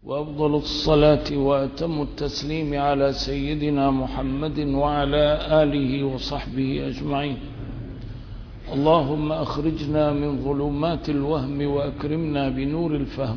وأفضل الصلاة وأتم التسليم على سيدنا محمد وعلى آله وصحبه أجمعين. اللهم أخرجنا من ظلمات الوهم وأكرمنا بنور الفهم،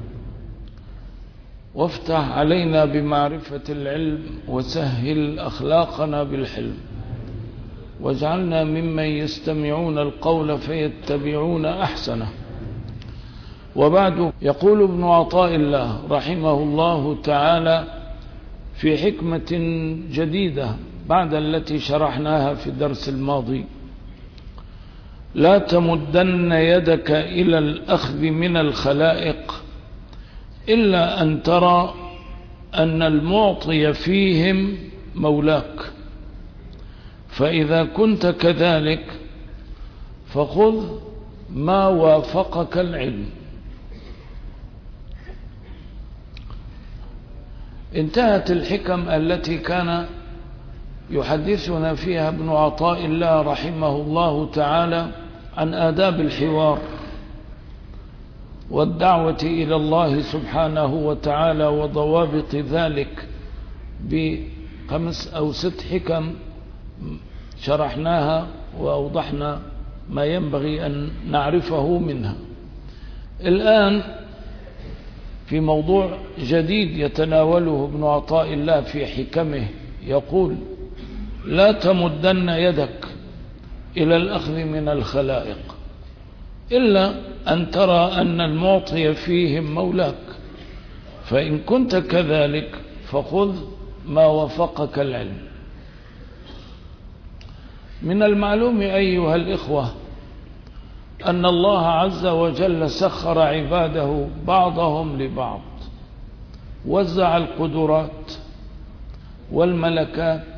وافتح علينا بمعرفة العلم، وسهل أخلاقنا بالحلم، واجعلنا ممن يستمعون القول فيتبعون أحسنه. وبعد، يقول ابن عطاء الله رحمه الله تعالى في حكمة جديدة بعد التي شرحناها في الدرس الماضي: لا تمدن يدك إلى الأخذ من الخلائق إلا أن ترى أن المعطي فيهم مولاك، فإذا كنت كذلك فخذ ما وافقك العلم. انتهت الحكم التي كان يحدثنا فيها ابن عطاء الله رحمه الله تعالى عن آداب الحوار والدعوة إلى الله سبحانه وتعالى وضوابط ذلك ب5 أو 6 حكم شرحناها وأوضحنا ما ينبغي أن نعرفه منها. الآن في موضوع جديد يتناوله ابن عطاء الله في حكمه، يقول: لا تمدن يدك إلى الأخذ من الخلائق إلا أن ترى أن المعطي فيهم مولاك، فإن كنت كذلك فخذ ما وفقك العلم. من المعلوم أيها الإخوة أن الله عز وجل سخر عباده بعضهم لبعض، وزع القدرات والملكات،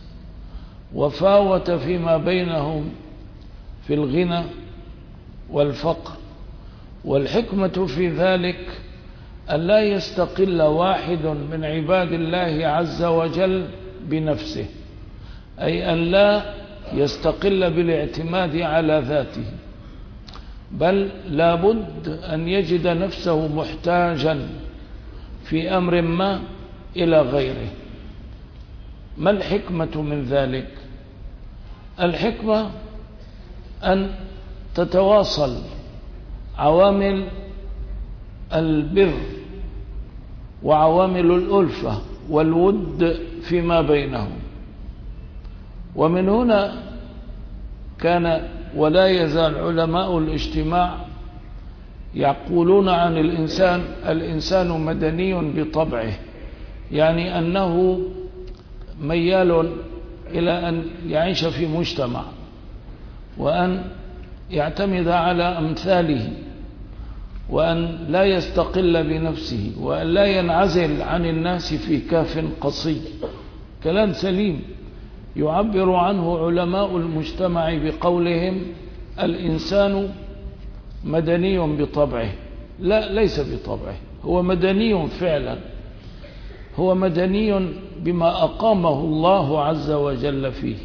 وفاوت فيما بينهم في الغنى والفقر. والحكمة في ذلك أن لا يستقل واحد من عباد الله عز وجل بنفسه، أي أن لا يستقل بالاعتماد على ذاته، بل لابد أن يجد نفسه محتاجا في أمر ما إلى غيره. ما الحكمة من ذلك؟ الحكمة أن تتواصل عوامل البر وعوامل الألفة والود فيما بينهم. ومن هنا كان ولا يزال علماء الاجتماع يقولون عن الإنسان مدني بطبعه، يعني أنه ميال إلى أن يعيش في مجتمع، وأن يعتمد على أمثاله، وأن لا يستقل بنفسه، وأن لا ينعزل عن الناس في كاف قصي. كلام سليم يعبر عنه علماء المجتمع بقولهم: الإنسان مدني بطبعه. لا، ليس بطبعه، هو مدني فعلا، هو مدني بما أقامه الله عز وجل فيه.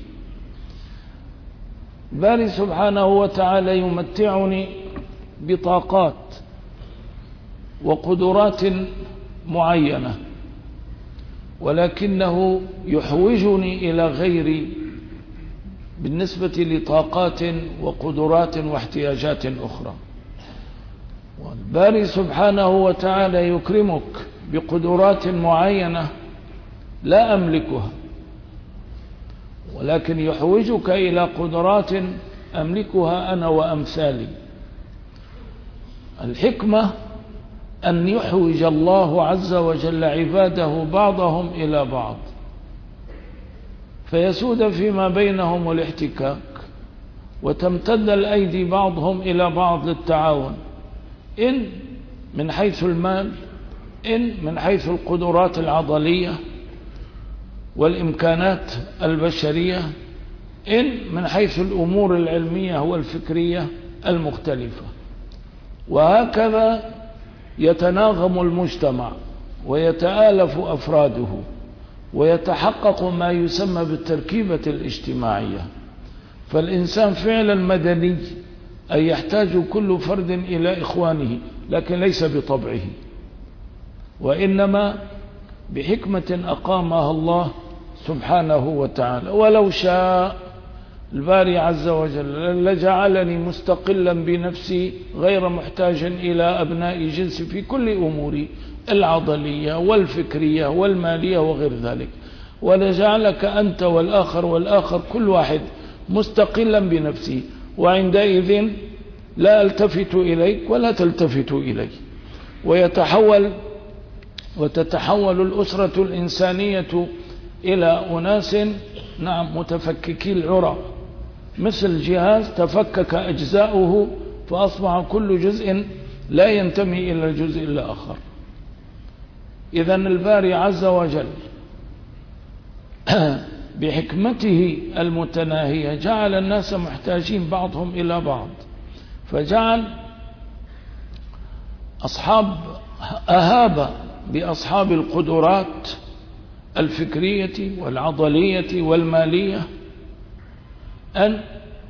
باري سبحانه وتعالى يمتعني بطاقات وقدرات معينة، ولكنه يحوجني إلى غيري بالنسبة لطاقات وقدرات واحتياجات أخرى. والباري سبحانه وتعالى يكرمك بقدرات معينة لا أملكها، ولكن يحوجك إلى قدرات أملكها أنا وأمثالي. الحكمة أن يحوج الله عز وجل عباده بعضهم إلى بعض، فيسود فيما بينهم الاحتكاك، وتمتد الأيدي بعضهم إلى بعض للتعاون، إن من حيث المال، إن من حيث القدرات العضلية والإمكانات البشرية، إن من حيث الأمور العلمية والفكرية المختلفة. وهكذا يتناغم المجتمع ويتآلف أفراده، ويتحقق ما يسمى بالتركيبة الاجتماعية. فالإنسان فعلا مدني، أي يحتاج كل فرد إلى إخوانه، لكن ليس بطبعه. وإنما بحكمة أقامها الله سبحانه وتعالى. ولو شاء الباري عز وجل لجعلني مستقلا بنفسي غير محتاج إلى أبناء جنسي في كل أموري العضلية والفكرية والمالية وغير ذلك، ولجعلك أنت والآخر كل واحد مستقلا بنفسه، وعندئذ لا ألتفت إليك ولا تلتفت إلي، وتتحول الأسرة الإنسانية إلى أناس متفككي العرى، مثل جهاز تفكك أجزاؤه فأصبح كل جزء لا ينتمي إلى الجزء الآخر. إذن الباري عز وجل بحكمته المتناهية جعل الناس محتاجين بعضهم إلى بعض، فجعل أهاب بأصحاب القدرات الفكرية والعضلية والمالية أن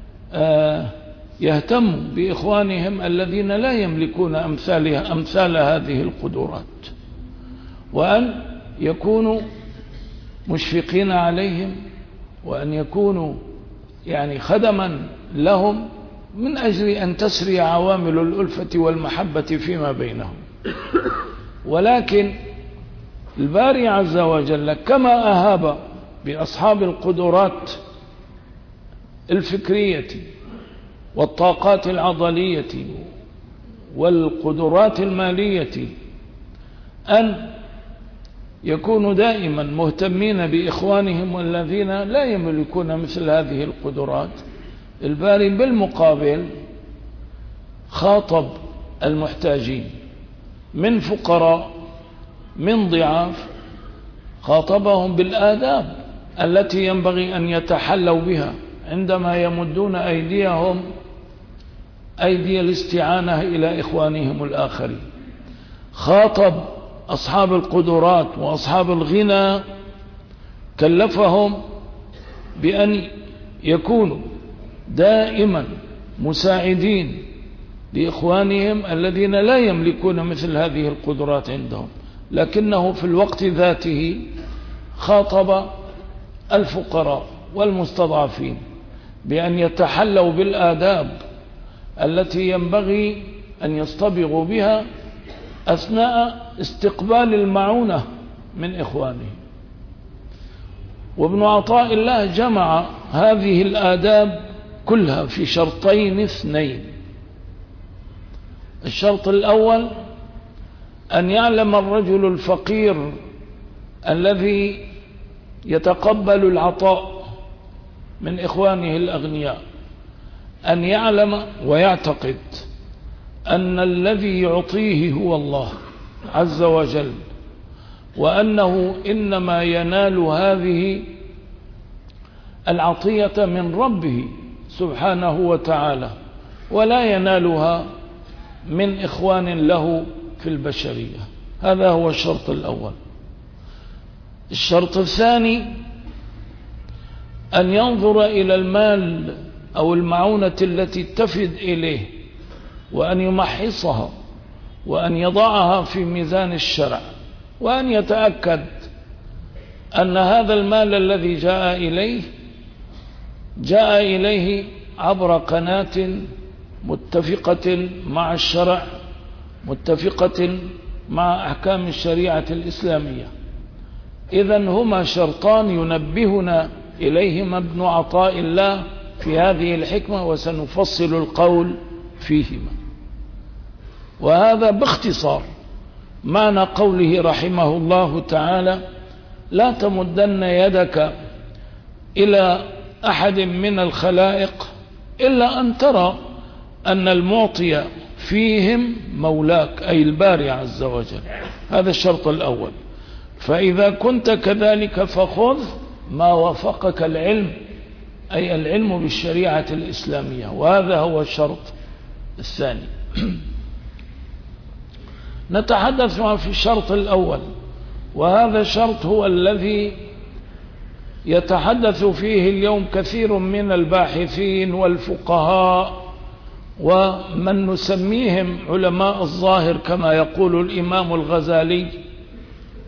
يهتموا بإخوانهم الذين لا يملكون أمثال هذه القدرات، وأن يكونوا مشفقين عليهم، وأن يكونوا خدما لهم من أجل أن تسري عوامل الألفة والمحبة فيما بينهم. ولكن الباري عز وجل كما أهاب بأصحاب القدرات الفكرية والطاقات العضلية والقدرات المالية أن يكونوا دائما مهتمين بإخوانهم والذين لا يملكون مثل هذه القدرات، الباري بالمقابل خاطب المحتاجين من فقراء من ضعاف، خاطبهم بالآداب التي ينبغي أن يتحلوا بها عندما يمدون أيديهم أيدي الاستعانة إلى إخوانهم الآخرين. خاطب أصحاب القدرات وأصحاب الغنى، كلفهم بأن يكونوا دائما مساعدين لإخوانهم الذين لا يملكون مثل هذه القدرات عندهم، لكنه في الوقت ذاته خاطب الفقراء والمستضعفين بأن يتحلوا بالآداب التي ينبغي أن يصطبغوا بها أثناء استقبال المعونة من إخوانهم. وابن عطاء الله جمع هذه الآداب كلها في شرطين اثنين. الشرط الأول أن يعلم الرجل الفقير الذي يتقبل العطاء من إخوانه الأغنياء أن يعلم ويعتقد أن الذي يعطيه هو الله عز وجل، وأنه إنما ينال هذه العطية من ربه سبحانه وتعالى، ولا ينالها من إخوان له في البشرية. هذا هو الشرط الأول. الشرط الثاني أن ينظر إلى المال أو المعونة التي تفد إليه وأن يمحصها وأن يضعها في ميزان الشرع، وأن يتأكد أن هذا المال الذي جاء إليه عبر قناة متفقة مع الشرع، متفقة مع أحكام الشريعة الإسلامية. إذن هما شرطان ينبهنا إليهما ابن عطاء الله في هذه الحكمة، وسنفصل القول فيهما. وهذا باختصار معنى قوله رحمه الله تعالى: لا تمدن يدك إلى أحد من الخلائق إلا أن ترى أن المعطي فيهم مولاك، أي الباري عز وجل. هذا الشرط الأول. فإذا كنت كذلك فخذ ما وافقك العلم، أي العلم بالشريعة الإسلامية. وهذا هو الشرط الثاني. نتحدث في الشرط الأول، وهذا الشرط هو الذي يتحدث فيه اليوم كثير من الباحثين والفقهاء ومن نسميهم علماء الظاهر، كما يقول الإمام الغزالي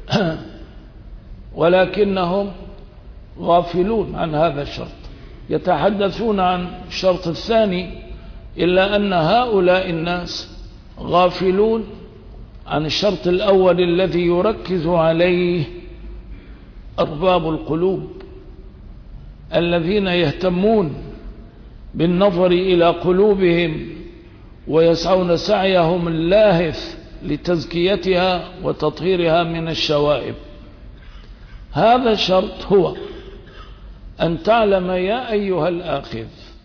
ولكنهم غافلون عن هذا الشرط، يتحدثون عن الشرط الثاني، إلا أن هؤلاء الناس غافلون عن الشرط الأول الذي يركز عليه أرباب القلوب الذين يهتمون بالنظر إلى قلوبهم ويسعون سعيهم اللاهث لتزكيتها وتطهيرها من الشوائب. هذا الشرط هو أن تعلم يا أيها الآخذ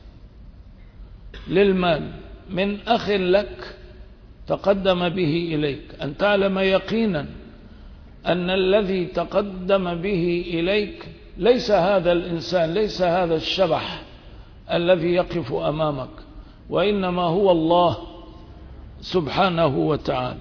للمال من أخ لك تقدم به إليك، أن تعلم يقينا أن الذي تقدم به إليك ليس هذا الإنسان، ليس هذا الشبح الذي يقف أمامك، وإنما هو الله سبحانه وتعالى.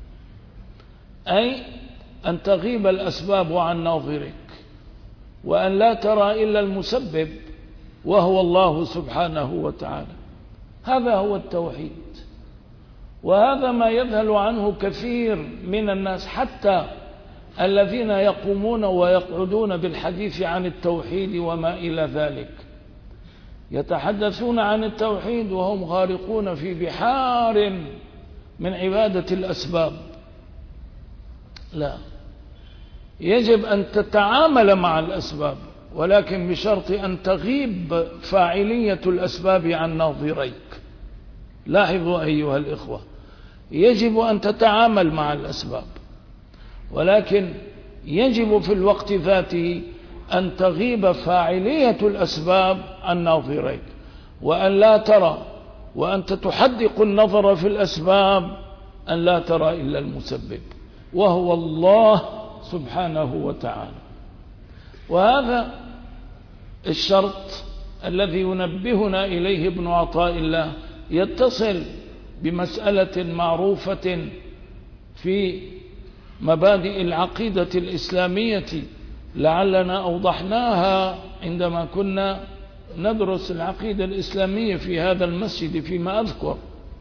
أي أن تغيب الأسباب عن ناظرك، وأن لا ترى إلا المسبب وهو الله سبحانه وتعالى. هذا هو التوحيد، وهذا ما يذهل عنه كثير من الناس، حتى الذين يقومون ويقعدون بالحديث عن التوحيد وما إلى ذلك، يتحدثون عن التوحيد وهم غارقون في بحار من عبادة الأسباب. لا، يجب أن تتعامل مع الأسباب، ولكن بشرط أن تغيب فاعلية الأسباب عن ناظريك. لاحظوا أيها الإخوة، يجب أن تتعامل مع الأسباب، ولكن يجب في الوقت ذاته أن تغيب فاعلية الأسباب عن ناظريك، وأن لا ترى، وأنت تحدق النظر في الأسباب، أن لا ترى إلا المسبب وهو الله سبحانه وتعالى. وهذا الشرط الذي ينبهنا إليه ابن عطاء الله يتصل بمسألة معروفة في مبادئ العقيدة الإسلامية، لعلنا أوضحناها عندما كنا ندرس العقيدة الإسلامية في هذا المسجد فيما أذكر،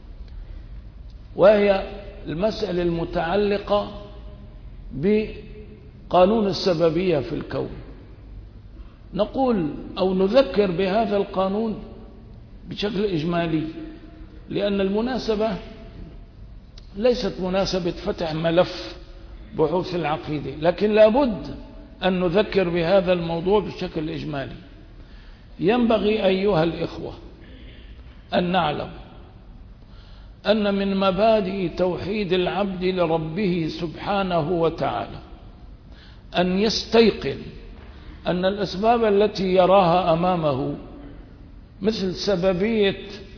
وهي المسألة المتعلقة بقانون السببية في الكون. نقول أو نذكر بهذا القانون بشكل إجمالي، لأن المناسبة ليست مناسبة فتح ملف بحوث العقيدة، لكن لابد أن نذكر بهذا الموضوع بشكل إجمالي. ينبغي أيها الإخوة أن نعلم أن من مبادئ توحيد العبد لربه سبحانه وتعالى أن يستيقن أن الأسباب التي يراها أمامه، مثل سببية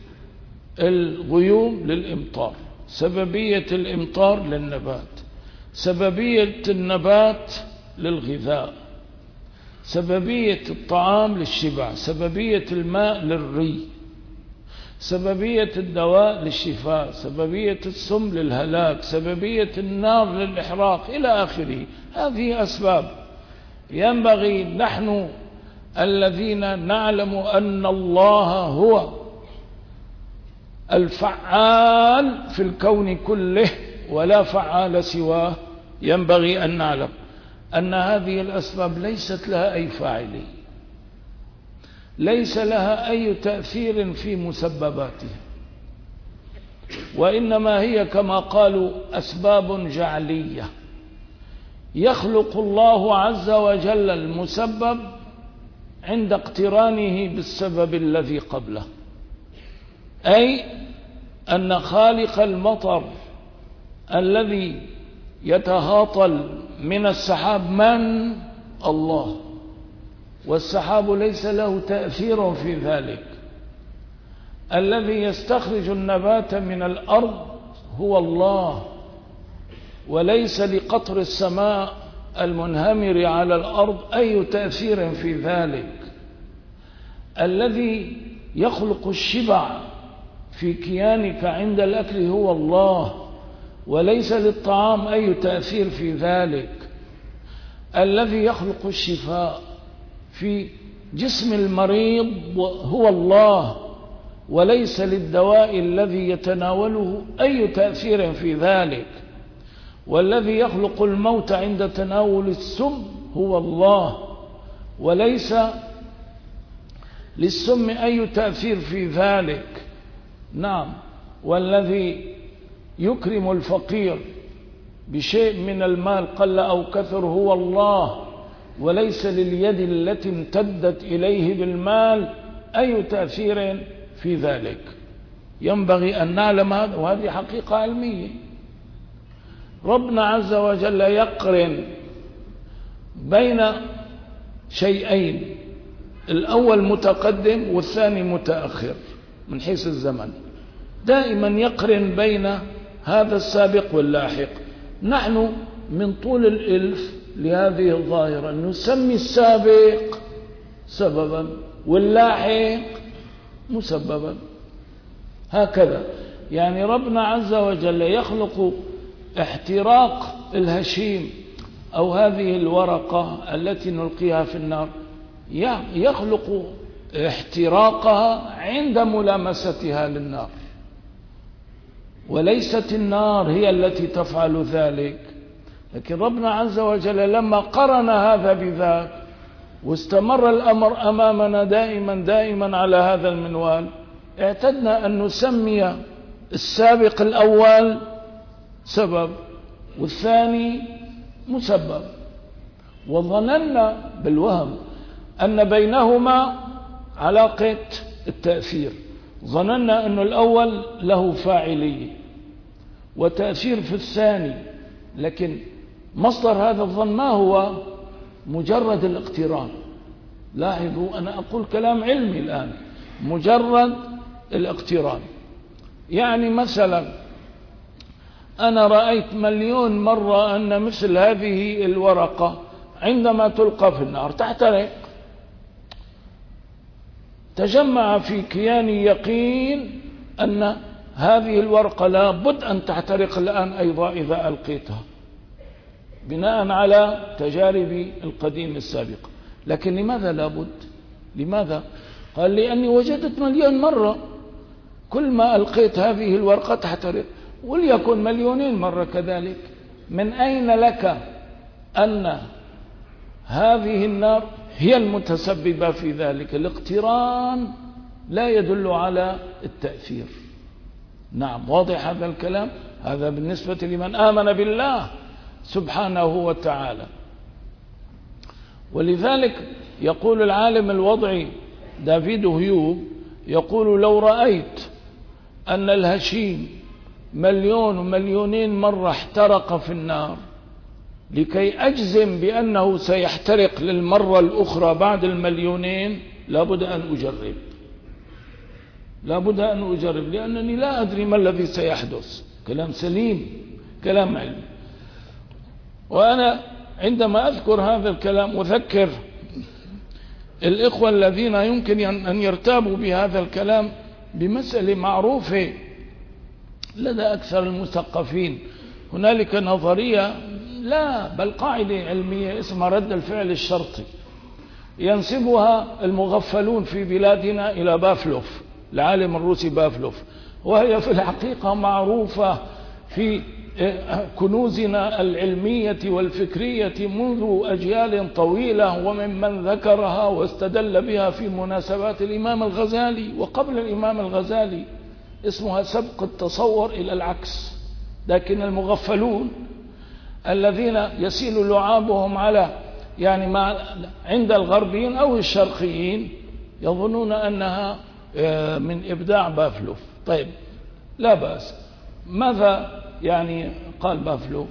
الغيوم للإمطار، سببية الإمطار للنبات، سببية النبات للغذاء، سببية الطعام للشبع، سببية الماء للري، سببية الدواء للشفاء، سببية السم للهلاك، سببية النار للإحراق إلى آخره. هذه أسباب ينبغي نحن الذين نعلم أن الله هو الفعال في الكون كله ولا فعال سواه، ينبغي أن نعلم أن هذه الأسباب ليست لها أي فاعلية، ليس لها أي تأثير في مسبباتها، وإنما هي كما قالوا أسباب جعلية. يخلق الله عز وجل المسبب عند اقترانه بالسبب الذي قبله، أي أن خالق المطر الذي يتهاطل من السحاب من؟ الله، والسحاب ليس له تأثير في ذلك. الذي يستخرج النبات من الأرض هو الله، وليس لقطر السماء المنهمر على الأرض أي تأثير في ذلك. الذي يخلق الشبع في كيانك عند الأكل هو الله، وليس للطعام أي تأثير في ذلك. الذي يخلق الشفاء في جسم المريض هو الله، وليس للدواء الذي يتناوله أي تأثير في ذلك. والذي يخلق الموت عند تناول السم هو الله، وليس للسم أي تأثير في ذلك. نعم، والذي يكرم الفقير بشيء من المال قل أو كثر هو الله، وليس لليد التي امتدت إليه بالمال أي تأثير في ذلك. ينبغي أن نعلم هذا، وهذه حقيقة علمية. ربنا عز وجل يقرن بين شيئين، الأول متقدم والثاني متأخر من حيث الزمن، دائما يقرن بين هذا السابق واللاحق. نحن من طول الإلف لهذه الظاهرة نسمي السابق سببا واللاحق مسببا، هكذا. يعني ربنا عز وجل يخلق احتراق الهشيم أو هذه الورقة التي نلقيها في النار، يخلق احتراقها عند ملامستها للنار، وليست النار هي التي تفعل ذلك. لكن ربنا عز وجل لما قرن هذا بذاك واستمر الأمر أمامنا دائما على هذا المنوال، اعتدنا أن نسمي السابق الأول سبب والثاني مسبب، وظننا بالوهم أن بينهما علاقة التأثير. ظننا أن الأول له فاعلية وتأثير في الثاني، لكن مصدر هذا الظن ما هو؟ مجرد الاقتران. لاحظوا أنا أقول كلام علمي الآن، مجرد الاقتران. يعني مثلا أنا رأيت مليون مرة أن مثل هذه الورقة عندما تلقى في النار تحترق. تجمع في كياني يقين أن هذه الورقة لا بد أن تحترق الآن أيضا إذا ألقيتها، بناء على تجاربي القديم السابقة. لكن لماذا لا بد؟ لماذا؟ قال لأني وجدت مليون مرة كل ما ألقيت هذه الورقة تحترق، وليكن مليونين مرة كذلك. من أين لك أن هذه النار هي المتسببة في ذلك؟ الاقتران لا يدل على التأثير. نعم، واضح هذا الكلام؟ هذا بالنسبة لمن آمن بالله سبحانه وتعالى. ولذلك يقول العالم الوضعي دافيد هيوم، يقول لو رأيت أن الهشيم مليون ومليونين مرة احترق في النار، لكي أجزم بأنه سيحترق للمرة الأخرى بعد المليونين لابد أن أجرب، لابد أن أجرب، لأنني لا أدري ما الذي سيحدث. كلام سليم، كلام علمي. وأنا عندما أذكر هذا الكلام أذكر الإخوة الذين يمكن أن يرتابوا بهذا الكلام بمسألة معروفة لدى أكثر المثقفين. هنالك نظرية، لا بل قاعدة علمية اسمها رد الفعل الشرطي، ينسبها المغفلون في بلادنا إلى بافلوف، العالم الروسي بافلوف، وهي في الحقيقة معروفة في كنوزنا العلمية والفكرية منذ أجيال طويلة، وممن ذكرها واستدل بها في مناسبات الإمام الغزالي وقبل الإمام الغزالي، اسمها سبق التصور إلى العكس. لكن المغفلون الذين يسيل لعابهم على يعني عند الغربيين أو الشرقيين يظنون أنها من إبداع بافلوف. طيب، لا بأس. ماذا يعني قال بافلوف؟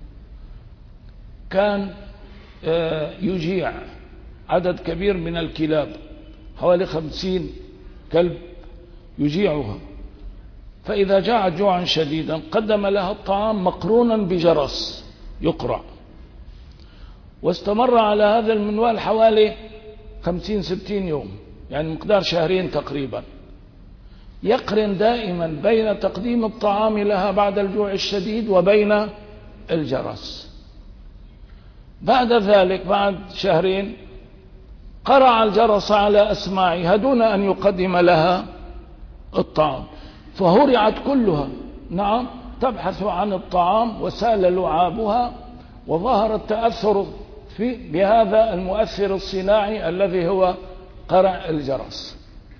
كان يجيع عدد كبير من الكلاب، حوالي 50 كلب يجيعها، فإذا جاعت جوعا شديدا قدم لها الطعام مقرونا بجرس يقرع، واستمر على هذا المنوال حوالي 50-60 يوم، يعني مقدار شهرين تقريبا. يقرن دائما بين تقديم الطعام لها بعد الجوع الشديد وبين الجرس. بعد ذلك بعد شهرين قرع الجرس على أسماعها دون أن يقدم لها الطعام، فهرعت كلها. نعم، تبحث عن الطعام وسال لعابها وظهر التأثر بهذا المؤثر الصناعي الذي هو قرع الجرس.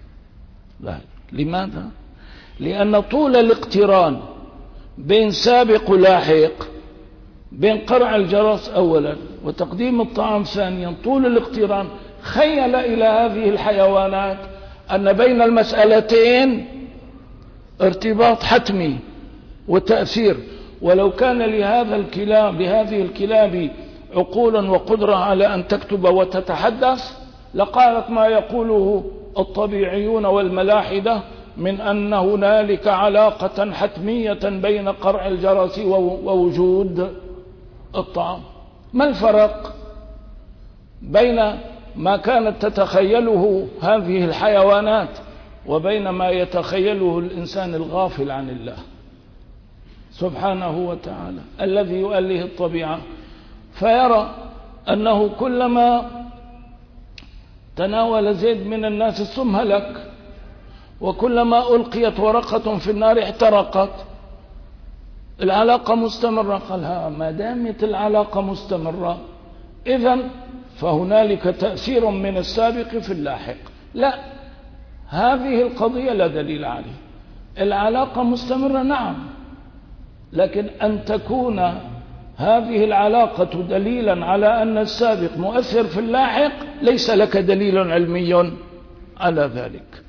لماذا؟ لأن طول الاقتران بين سابق ولاحق، بين قرع الجرس أولا وتقديم الطعام ثانيا، طول الاقتران خيل إلى هذه الحيوانات أن بين المسألتين ارتباط حتمي وتأثير. ولو كان لهذه الكلاب عقولا وقدرة على أن تكتب وتتحدث لقالت ما يقوله الطبيعيون والملاحدة من أن هنالك علاقة حتمية بين قرع الجرس ووجود الطعام. ما الفرق بين ما كانت تتخيله هذه الحيوانات وبين ما يتخيله الإنسان الغافل عن الله سبحانه وتعالى الذي يؤله الطبيعة، فيرى أنه كلما تناول زيد من الناس السم هلك، وكلما ألقيت ورقة في النار احترقت. العلاقة مستمرة. قالها ما دامت العلاقة مستمرة إذن فهنالك تأثير من السابق في اللاحق. لا، هذه القضية لا دليل عليه. العلاقة مستمرة نعم، لكن أن تكون هذه العلاقة دليلا على أن السابق مؤثر في اللاحق ليس لك دليل علمي على ذلك.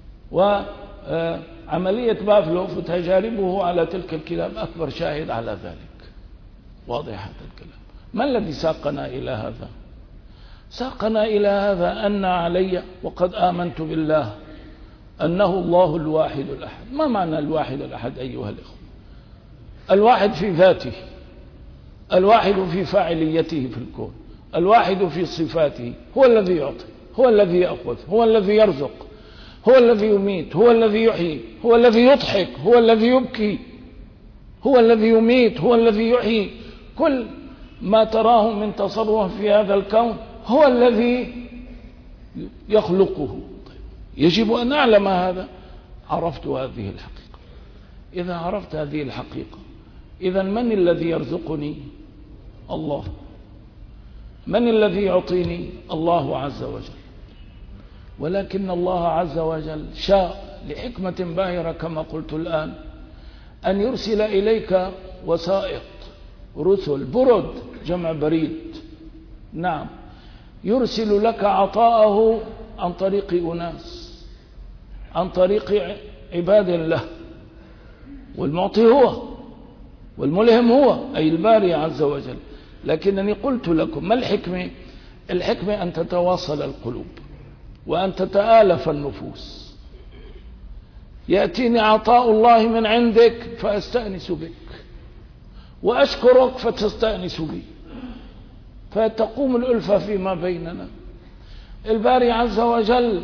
وعملية بافلوف وتجاربه على تلك الكلاب أكبر شاهد على ذلك. واضح هذا الكلام. ما الذي ساقنا إلى هذا؟ ساقنا إلى هذا أن علي وقد آمنت بالله أنه الله الواحد الأحد. ما معنى الواحد الأحد أيها الإخوة؟ الواحد في ذاته، الواحد في فاعليته في الكون، الواحد في صفاته. هو الذي يعطي، هو الذي يأخذ، هو الذي يرزق، هو الذي يميت، هو الذي يحيي، هو الذي يضحك، هو الذي يبكي، هو الذي يميت، هو الذي يحيي. كل ما تراه من تصرف في هذا الكون هو الذي يخلقه. يجب أن أعلم هذا. عرفت هذه الحقيقة. إذا عرفت هذه الحقيقة إذا من الذي يرزقني؟ الله. من الذي يعطيني؟ الله عز وجل. ولكن الله عز وجل شاء لحكمة باهرة كما قلت الآن أن يرسل إليك وسائط، رسل، برد جمع بريد. نعم، يرسل لك عطاءه عن طريق أناس، عن طريق عباد له. والمعطي هو، والملهم هو، أي الباري عز وجل. لكنني قلت لكم ما الحكمة؟ الحكمة أن تتواصل القلوب وأن تتآلف النفوس. يأتيني عطاء الله من عندك فأستأنس بك، وأشكرك فتستأنس بي، فتقوم الألفة فيما بيننا. الباري عز وجل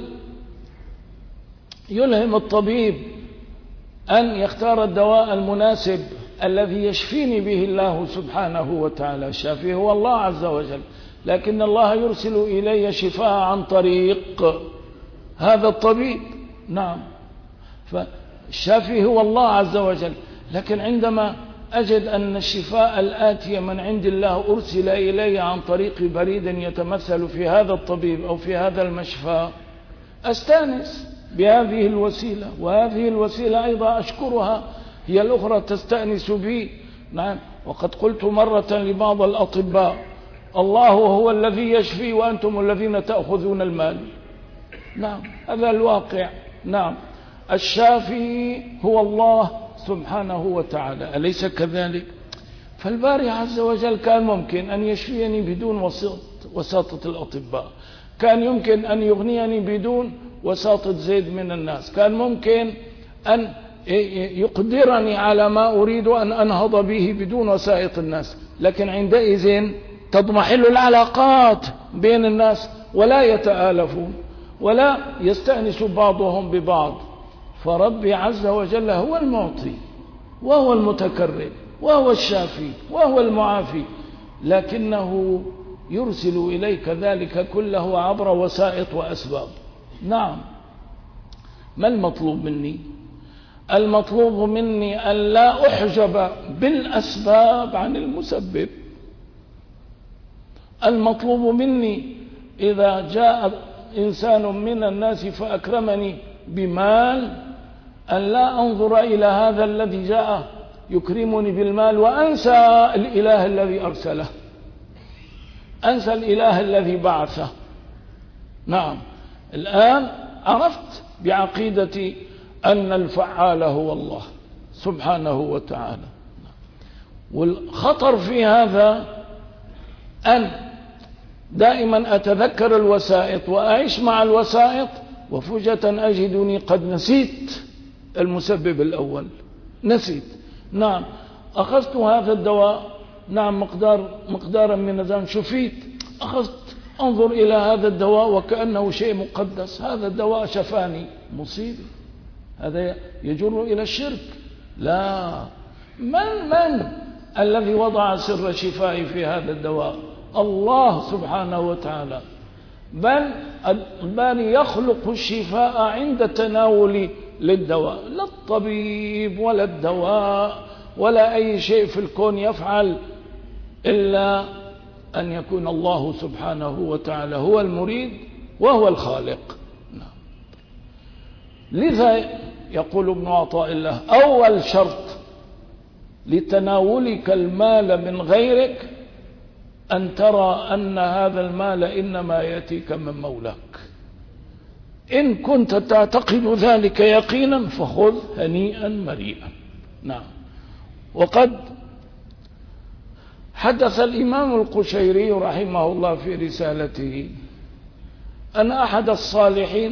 يلهم الطبيب أن يختار الدواء المناسب الذي يشفيني به الله سبحانه وتعالى. الشافي هو الله عز وجل، لكن الله يرسل إلي شفاء عن طريق هذا الطبيب. نعم، فالشافي هو الله عز وجل. لكن عندما أجد أن الشفاء الآتي من عند الله أرسل إلي عن طريق بريد يتمثل في هذا الطبيب أو في هذا المشفى، أستأنس بهذه الوسيلة، وهذه الوسيلة أيضا أشكرها، هي الأخرى تستأنس بي. نعم، وقد قلت مرة لبعض الأطباء الله هو الذي يشفي وأنتم الذين تأخذون المال. نعم، هذا الواقع. نعم، الشافي هو الله سبحانه وتعالى، أليس كذلك؟ فالباري عز وجل كان ممكن أن يشفيني بدون وساطة الأطباء، كان يمكن أن يغنيني بدون وساطة زيد من الناس، كان ممكن أن يقدرني على ما أريد أن أنهض به بدون وسائط الناس. لكن عندئذ تضمحل العلاقات بين الناس ولا يتآلفون ولا يستأنس بعضهم ببعض. فربي عز وجل هو المعطي وهو المتكرم وهو الشافي وهو المعافي، لكنه يرسل إليك ذلك كله عبر وسائط وأسباب. نعم، ما المطلوب مني؟ المطلوب مني أن لا أحجب بالأسباب عن المسبب. المطلوب مني إذا جاء إنسان من الناس فأكرمني بمال أن لا أنظر إلى هذا الذي جاء يكرمني بالمال وأنسى الإله الذي أرسله، أنسى الإله الذي بعثه. نعم، الآن عرفت بعقيدتي أن الفعال هو الله سبحانه وتعالى. والخطر في هذا أن دائما أتذكر الوسائط وأعيش مع الوسائط، وفجأة أجدني قد نسيت المسبب الأول، نسيت. نعم، أخذت هذا الدواء، نعم، مقدارا من الزمن، شفيت، أخذت أنظر إلى هذا الدواء وكأنه شيء مقدس، هذا الدواء شفاني، مصيبة، هذا يجر إلى الشرك. لا، من الذي وضع سر شفائي في هذا الدواء؟ الله سبحانه وتعالى. بل يخلق الشفاء عند تناول للدواء، لا الطبيب ولا الدواء ولا أي شيء في الكون يفعل إلا أن يكون الله سبحانه وتعالى هو المريد وهو الخالق. لذا يقول ابن عطاء الله: أول شرط لتناولك المال من غيرك أن ترى أن هذا المال إنما يأتيك من مولاك. إن كنت تعتقد ذلك يقينا فخذ هنيئا مريئا. نعم. وقد حدث الإمام القشيري رحمه الله في رسالته أن أحد الصالحين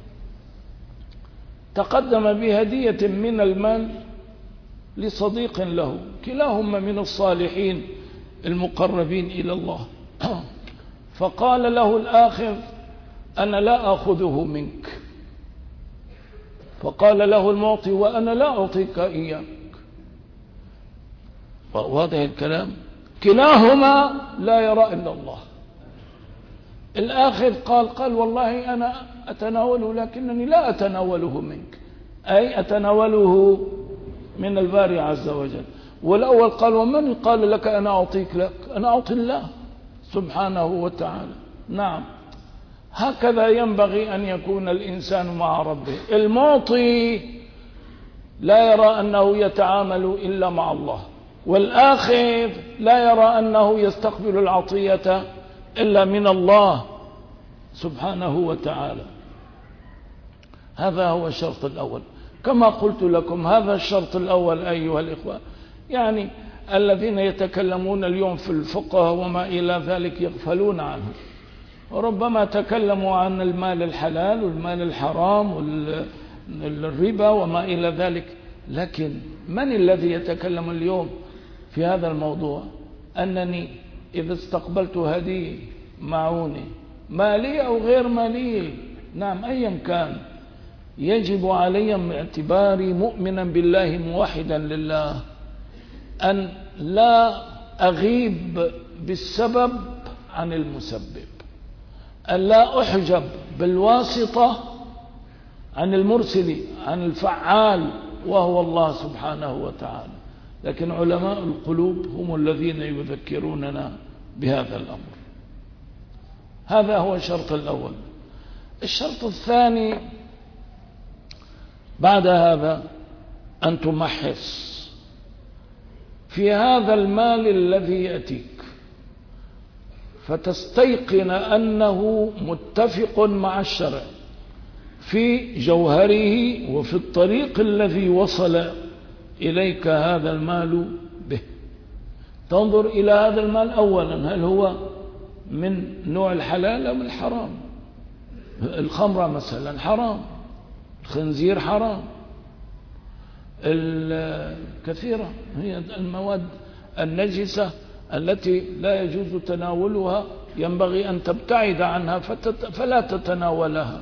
تقدم بهدية من المال لصديق له، كلاهما من الصالحين المقربين إلى الله. فقال له الآخر: أنا لا أخذه منك. فقال له المعطي: وأنا لا أعطيك إياك. واضح الكلام؟ كلاهما لا يرى إلا الله. الآخر قال والله أنا أتناوله لكنني لا أتناوله منك، أي أتناوله من الباري عز وجل. والأول قال: ومن قال لك أنا أعطيك لك؟ أنا أعطي الله سبحانه وتعالى. نعم، هكذا ينبغي أن يكون الإنسان مع ربه. المعطي لا يرى أنه يتعامل إلا مع الله، والآخر لا يرى أنه يستقبل العطية إلا من الله سبحانه وتعالى. هذا هو الشرط الأول. كما قلت لكم هذا الشرط الأول أيها الإخوة، يعني الذين يتكلمون اليوم في الفقه وما إلى ذلك يغفلون عنه. وربما تكلموا عن المال الحلال والمال الحرام والربا وما إلى ذلك، لكن من الذي يتكلم اليوم في هذا الموضوع؟ أنني إذا استقبلت هدية معونة مالية أو غير مالية، نعم أيا كان، يجب علي باعتباري مؤمنا بالله موحدا لله أن لا أغيب بالسبب عن المسبب، أن لا أحجب بالواسطة عن المرسل، عن الفعال وهو الله سبحانه وتعالى. لكن علماء القلوب هم الذين يذكروننا بهذا الأمر. هذا هو الشرط الأول. الشرط الثاني بعد هذا أن تمحص في هذا المال الذي يأتيك، فتستيقن أنه متفق مع الشرع في جوهره وفي الطريق الذي وصل إليك هذا المال به. تنظر إلى هذا المال أولا، هل هو من نوع الحلال أم الحرام؟ الخمرة مثلا حرام، الخنزير حرام، الكثيرة هي المواد النجسة التي لا يجوز تناولها، ينبغي أن تبتعد عنها فلا تتناولها.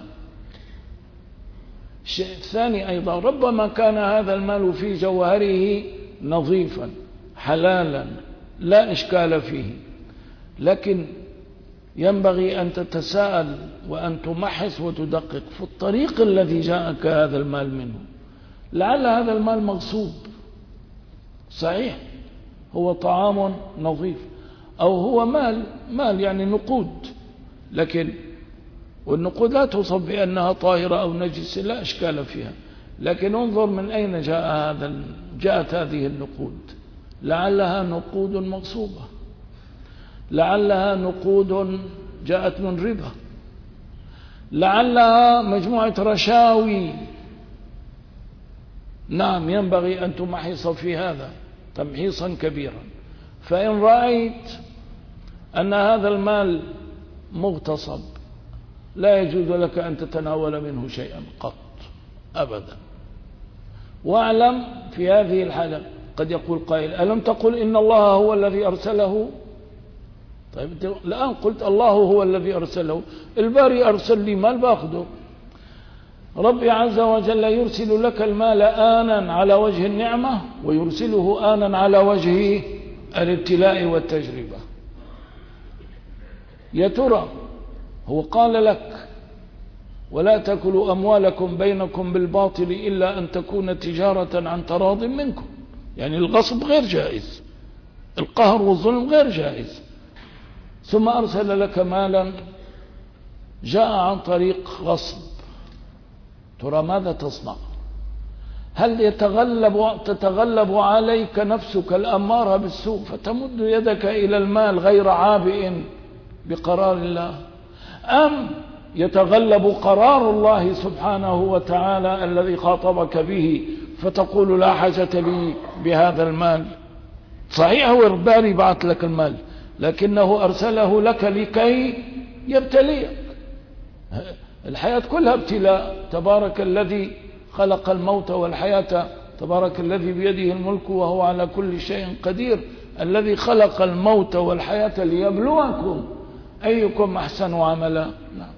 الشيء الثاني أيضا، ربما كان هذا المال في جوهره نظيفا حلالا لا إشكال فيه، لكن ينبغي أن تتساءل وأن تمحص وتدقق في الطريق الذي جاءك هذا المال منه. لعل هذا المال مغصوب، صحيح هو طعام نظيف، أو هو مال يعني نقود، لكن والنقود لا توصف بأنها طاهرة أو نجسة، لا إشكال فيها، لكن انظر من أين جاءت هذه النقود. لعلها نقود مغصوبة، لعلها نقود جاءت من ربا، لعلها مجموعة رشاوي. نعم، ينبغي أن تمحص في هذا تمحيصا كبيرا. فإن رأيت أن هذا المال مغتصب لا يجوز لك أن تتناول منه شيئا قط أبدا. واعلم في هذه الحالة قد يقول قائل: ألم تقل إن الله هو الذي أرسله؟ طيب الآن قلت الله هو الذي أرسله، الباري أرسل لي مال باخده. ربي عز وجل يرسل لك المال آنا على وجه النعمة، ويرسله آنا على وجه الابتلاء والتجربة. يا ترى هو قال لك: ولا تأكلوا أموالكم بينكم بالباطل إلا أن تكون تجارة عن تراض منكم، يعني الغصب غير جائز، القهر والظلم غير جائز، ثم أرسل لك مالا جاء عن طريق غصب، ترى ماذا تصنع؟ هل تتغلب عليك نفسك الأمارة بالسوء فتمد يدك إلى المال غير عابئ بقرار الله، أم يتغلب قرار الله سبحانه وتعالى الذي خاطبك به فتقول: لا حاجة لي بهذا المال؟ صحيح هو الباري بعث لك المال، لكنه أرسله لك لكي يبتليك. الحياة كلها ابتلاء. تبارك الذي خلق الموت والحياة، تبارك الذي بيده الملك وهو على كل شيء قدير، الذي خلق الموت والحياة ليبلوكم أيكم أحسن عملا. نعم.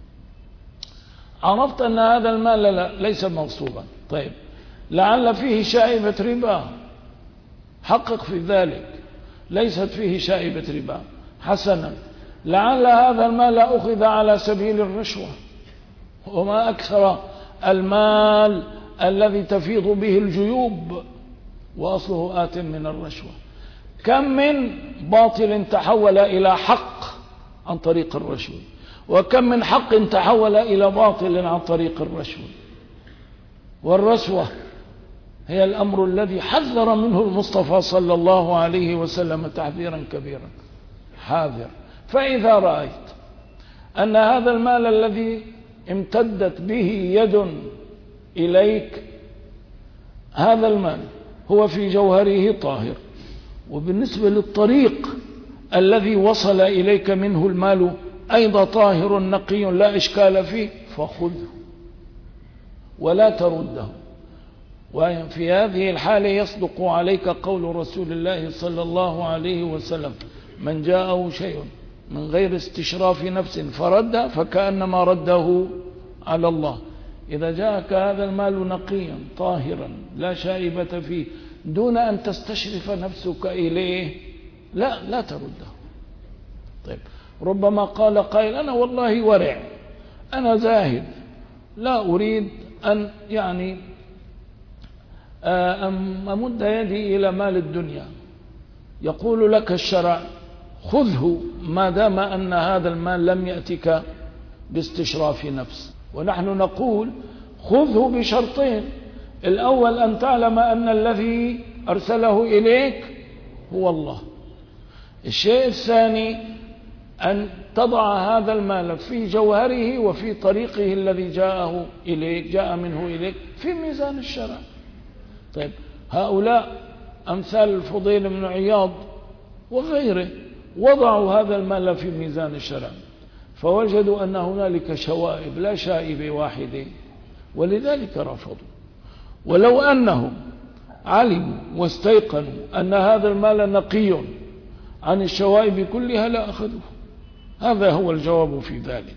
عرفت أن هذا المال ليس مغصوبا. طيب، لعل فيه شائبة ربا، حقق في ذلك، ليست فيه شائبة ربا. حسنا، لعل هذا المال أخذ على سبيل الرشوة، وما أكثر المال الذي تفيض به الجيوب وأصله آت من الرشوة. كم من باطل تحول إلى حق عن طريق الرشوة، وكم من حق تحول إلى باطل عن طريق الرشوة. والرشوة هي الأمر الذي حذر منه المصطفى صلى الله عليه وسلم تحذيرا كبيرا. حاذر. فإذا رأيت أن هذا المال الذي امتدت به يد إليك، هذا المال هو في جوهره طاهر، وبالنسبة للطريق الذي وصل إليك منه المال أيضا طاهر نقي لا إشكال فيه، فخذه ولا ترده. وفي هذه الحالة يصدق عليك قول رسول الله صلى الله عليه وسلم: من جاءه شيء من غير استشراف نفس فرد فكأنما رده على الله. إذا جاءك هذا المال نقيا طاهرا لا شائبة فيه دون أن تستشرف نفسك إليه، لا ترده. طيب، ربما قال قائل: أنا والله ورع، أنا زاهد، لا أريد أن يعني أمد يدي إلى مال الدنيا. يقول لك الشرع: خذه ما دام أن هذا المال لم يأتك باستشراف نفس. ونحن نقول: خذه بشرطين: الأول أن تعلم أن الذي أرسله إليك هو الله. الشيء الثاني أن تضع هذا المال في جوهره وفي طريقه الذي جاء منه إليك في ميزان الشرع. طيب، هؤلاء أمثال الفضيل بن عياض وغيره وضعوا هذا المال في ميزان الشرع، فوجدوا أن هنالك شوائب لا شائب واحدة، ولذلك رفضوا. ولو أنهم علموا واستيقنوا أن هذا المال نقي عن الشوائب كلها لا أخذوه. هذا هو الجواب في ذلك.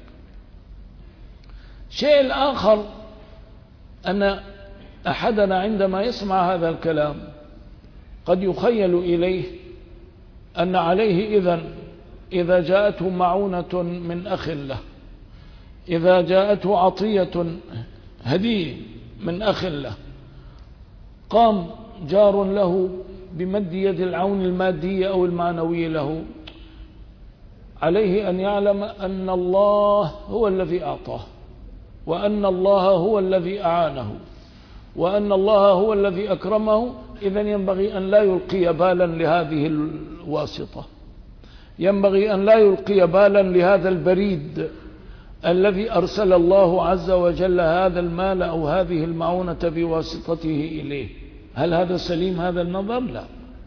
شيء الآخر أن أحدنا عندما يسمع هذا الكلام قد يخيل إليه أن عليه إذا جاءته معونة من أخ له، إذا جاءته عطية هدية من أخ له، قام جار له بمد يد العون المادية أو المعنوية له، عليه أن يعلم أن الله هو الذي أعطاه، وأن الله هو الذي أعانه، وأن الله هو الذي أكرمه. إذن ينبغي أن لا يلقي بالا لهذه الواسطة، ينبغي أن لا يلقي بالا لهذا البريد الذي أرسل الله عز وجل هذا المال أو هذه المعونة بواسطته إليه. هل هذا سليم هذا النظر؟ لا.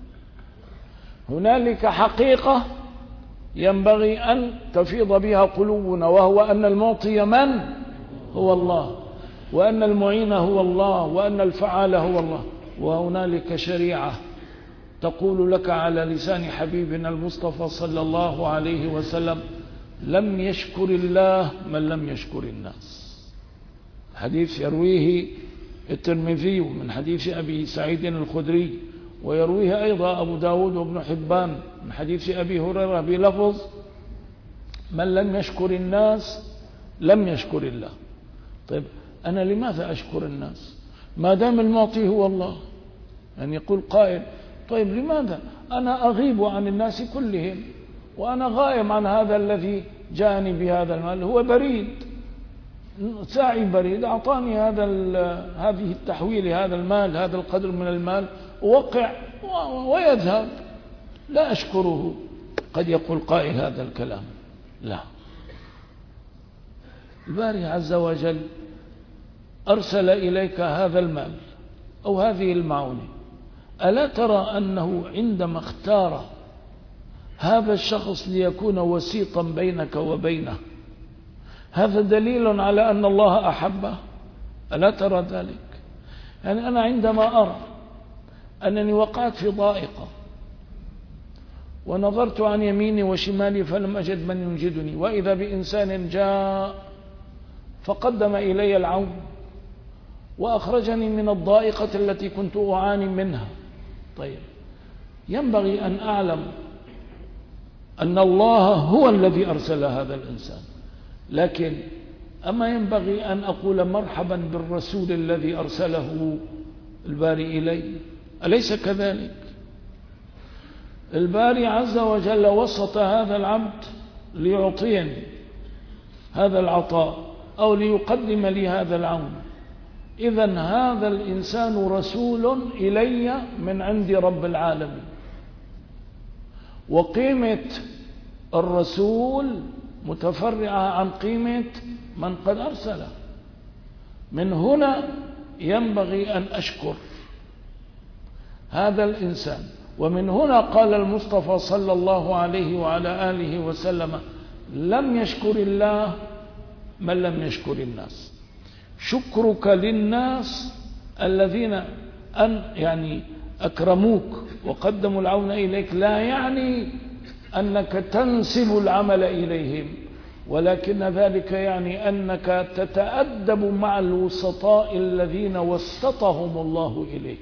هنالك حقيقة ينبغي أن تفيض بها قلوبنا، وهو أن المعطي من؟ هو الله، وأن المعين هو الله، وأن الفعال هو الله. وهنالك شريعة تقول لك على لسان حبيبنا المصطفى صلى الله عليه وسلم: لم يشكر الله من لم يشكر الناس. حديث يرويه الترمذي من حديث أبي سعيد الخدري، ويرويه أيضا أبو داود وابن حبان من حديث أبي هريرة بلفظ: من لم يشكر الناس لم يشكر الله. طيب أنا لماذا أشكر الناس ما دام المعطي هو الله؟ يعني يقول قائل: طيب لماذا أنا أغيب عن الناس كلهم وأنا غائب عن هذا الذي جاءني بهذا المال؟ هو بريد، ساعي بريد، أعطاني هذه التحويل، هذا المال، هذا القدر من المال، ووقع ويذهب، لا أشكره. قد يقول قائل هذا الكلام. لا، الباري عز وجل أرسل إليك هذا المال أو هذه المعونة، ألا ترى أنه عندما اختار هذا الشخص ليكون وسيطا بينك وبينه، هذا دليل على أن الله أحبه؟ ألا ترى ذلك؟ يعني أنا عندما أرى أنني وقعت في ضائقة ونظرت عن يميني وشمالي فلم أجد من ينجدني، وإذا بإنسان جاء فقدم إلي العون وأخرجني من الضائقة التي كنت أعاني منها. طيب ينبغي أن أعلم أن الله هو الذي أرسل هذا الإنسان، لكن أما ينبغي أن أقول مرحبا بالرسول الذي أرسله الباري إلي؟ أليس كذلك؟ الباري عز وجل وسط هذا العبد ليعطيني هذا العطاء أو ليقدم لي هذا العون. إذن هذا الإنسان رسول إلي من عند رب العالمين، وقيمة الرسول متفرعة عن قيمة من قد أرسله. من هنا ينبغي أن أشكر هذا الإنسان. ومن هنا قال المصطفى صلى الله عليه وعلى آله وسلم: لم يشكر الله من لم يشكر الناس. شكرك للناس الذين يعني أكرموك وقدموا العون إليك لا يعني أنك تنسب العمل إليهم، ولكن ذلك يعني أنك تتأدب مع الوسطاء الذين وسطهم الله إليك،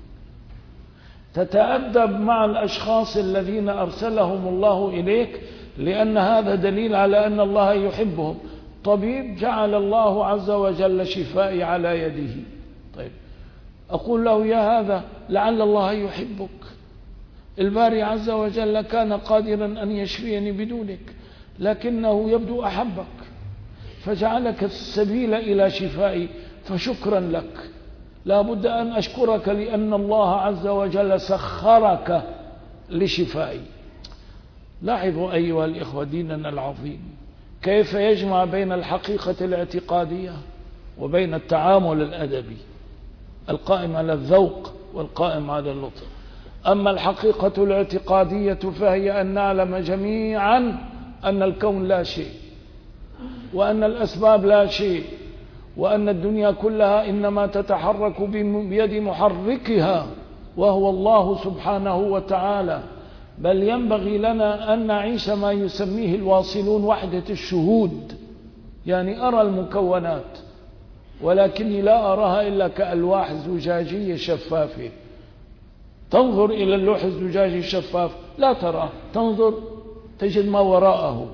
تتأدب مع الأشخاص الذين أرسلهم الله إليك، لأن هذا دليل على أن الله يحبهم. طبيب جعل الله عز وجل شفائي على يده، طيب أقول له: يا هذا لعل الله يحبك. الباري عز وجل كان قادرا أن يشفيني بدونك، لكنه يبدو أحبك فجعلك السبيل إلى شفائي، فشكرا لك. لا بد أن أشكرك لأن الله عز وجل سخرك لشفائي. لاحظوا أيها الإخوة ديننا العظيم كيف يجمع بين الحقيقة الاعتقادية وبين التعامل الأدبي القائم على الذوق والقائم على اللطف. أما الحقيقة الاعتقادية فهي أن نعلم جميعا أن الكون لا شيء، وأن الأسباب لا شيء، وأن الدنيا كلها إنما تتحرك بيد محركها وهو الله سبحانه وتعالى. بل ينبغي لنا أن نعيش ما يسميه الواصلون وحدة الشهود، يعني أرى المكونات ولكني لا أراها إلا كألواح زجاجية شفافة. تنظر إلى اللوح الزجاجي الشفاف لا ترى، تنظر تجد ما وراءه.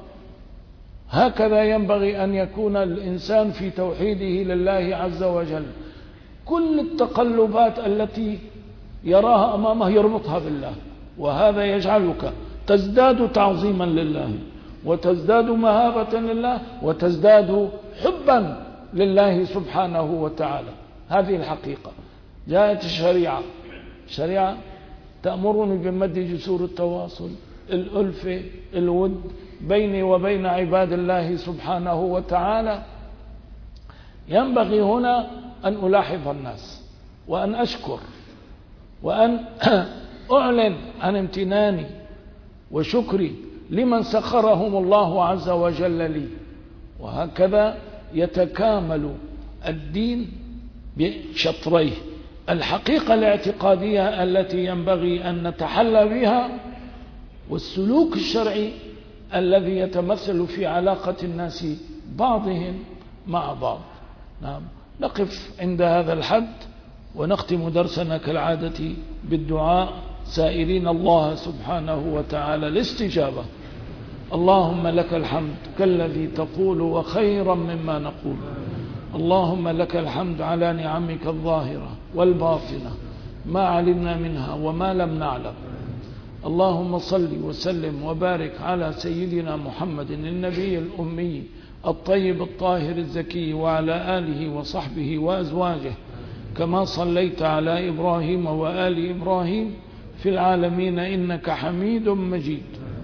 هكذا ينبغي أن يكون الإنسان في توحيده لله عز وجل. كل التقلبات التي يراها أمامه يربطها بالله، وهذا يجعلك تزداد تعظيما لله، وتزداد مهابة لله، وتزداد حبا لله سبحانه وتعالى. هذه الحقيقة. جاءت الشريعة تأمرني بمد جسور التواصل، الألفة، الود بيني وبين عباد الله سبحانه وتعالى. ينبغي هنا أن ألاحظ الناس، وأن أشكر، وأن أعلن عن امتناني وشكري لمن سخرهم الله عز وجل لي. وهكذا يتكامل الدين بشطريه: الحقيقة الاعتقادية التي ينبغي أن نتحلى بها، والسلوك الشرعي الذي يتمثل في علاقة الناس بعضهم مع بعض. نعم، نقف عند هذا الحد ونختم درسنا كالعادة بالدعاء، سائلين الله سبحانه وتعالى الاستجابة. اللهم لك الحمد كالذي تقول وخيرا مما نقول. اللهم لك الحمد على نعمك الظاهرة والباطنة، ما علمنا منها وما لم نعلم. اللهم صل وسلم وبارك على سيدنا محمد النبي الأمي الطيب الطاهر الزكي، وعلى آله وصحبه وأزواجه، كما صليت على إبراهيم وآل إبراهيم في العالمين إنك حميد مجيد.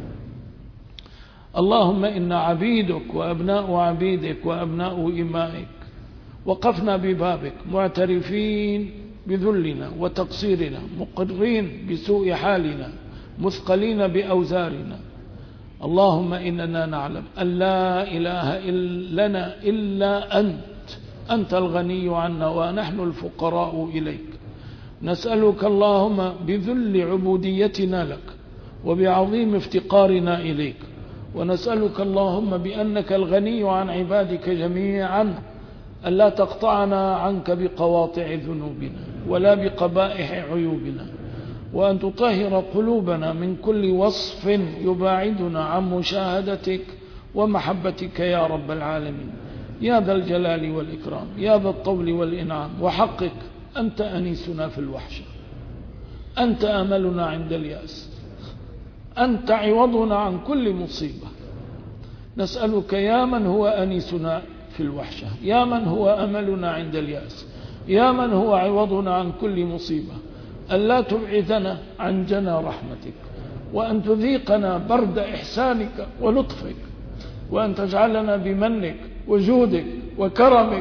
اللهم إنا عبيدك وأبناء عبيدك وأبناء إمائك، وقفنا ببابك معترفين بذلنا وتقصيرنا، مقرين بسوء حالنا، مثقلين بأوزارنا. اللهم إننا نعلم أن لا إله لنا إلا أنت الغني عنا ونحن الفقراء إليك. نسألك اللهم بذل عبوديتنا لك وبعظيم افتقارنا إليك، ونسألك اللهم بأنك الغني عن عبادك جميعا ألا تقطعنا عنك بقواطع ذنوبنا ولا بقبائح عيوبنا، وأن تطهر قلوبنا من كل وصف يباعدنا عن مشاهدتك ومحبتك يا رب العالمين، يا ذا الجلال والإكرام، يا ذا الطول والإنعام. وحقك أنت أنيسنا في الوحشة، أنت أملنا عند اليأس، أنت عوضنا عن كل مصيبة. نسألك يا من هو أنيسنا في الوحشة، يا من هو أملنا عند اليأس، يا من هو عوضنا عن كل مصيبة، ألا تبعدنا عن جنى رحمتك، وأن تذيقنا برد إحسانك ولطفك، وأن تجعلنا بمنك وجودك وكرمك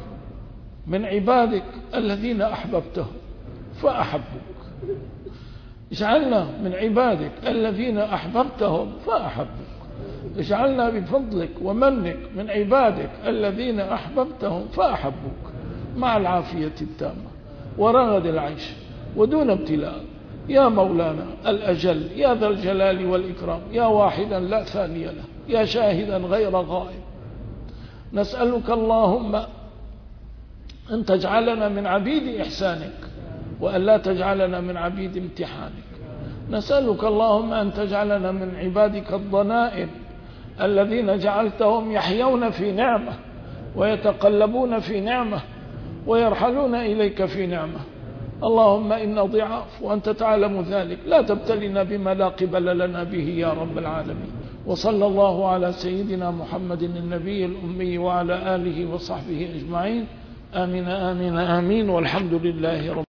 من عبادك الذين أحببتهم فأحبوك. اجعلنا من عبادك الذين أحببتهم فأحبوك. اجعلنا بفضلك ومنك من عبادك الذين أحببتهم فأحبوك، مع العافية التامة ورغد العيش ودون ابتلاء، يا مولانا الأجل، يا ذا الجلال والإكرام، يا واحدا لا ثاني له، يا شاهدا غير غائب. نسألك اللهم أن تجعلنا من عبيد إحسانك، وأن لا تجعلنا من عبيد امتحانك. نسألك اللهم أن تجعلنا من عبادك الضنائم الذين جعلتهم يحيون في نعمة ويتقلبون في نعمة ويرحلون إليك في نعمة. اللهم إنا ضعاف وأنت تعلم ذلك، لا تبتلنا بما لا قبل لنا به يا رب العالمين. وصلى الله على سيدنا محمد النبي الأمي وعلى آله وصحبه أجمعين. آمين آمين آمين، والحمد لله رب